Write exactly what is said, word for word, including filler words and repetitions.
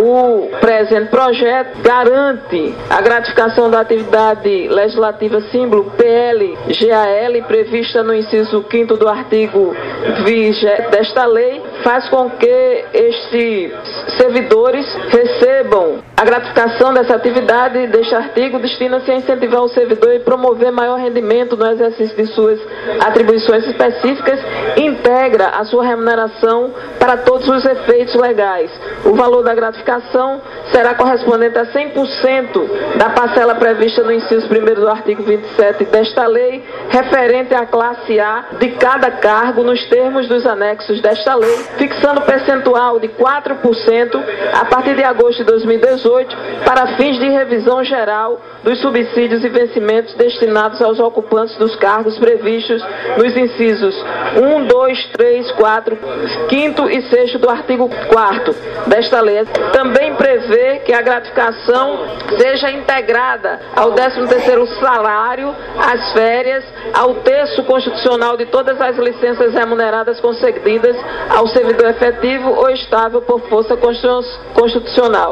O presente projeto garante a gratificação da atividade legislativa símbolo P L G A L, prevista no inciso quinto do artigo vigésimo desta lei, faz com que estes servidores recebam a gratificação dessa atividade deste artigo, destina-se a incentivar o servidor e promover maior rendimento no exercício de suas atribuições específicas, integra a sua remuneração para todos os efeitos legais. O valor da gratificação será correspondente a cem por cento da parcela prevista no inciso primeiro do artigo vinte e sete desta lei, referente à classe A de cada cargo, nos termos dos anexos desta lei, fixando percentual de quatro por cento a partir de agosto de dois mil e dezoito, para fins de revisão geral dos subsídios e vencimentos destinados aos ocupantes dos cargos previstos nos incisos um, dois, três, quatro, quinto e sexto do artigo quarto desta lei. Também prevê que a gratificação seja integrada ao décimo terceiro salário, às férias, ao terço constitucional de todas as licenças remuneradas concedidas ao servidor efetivo ou estável por força constitucional.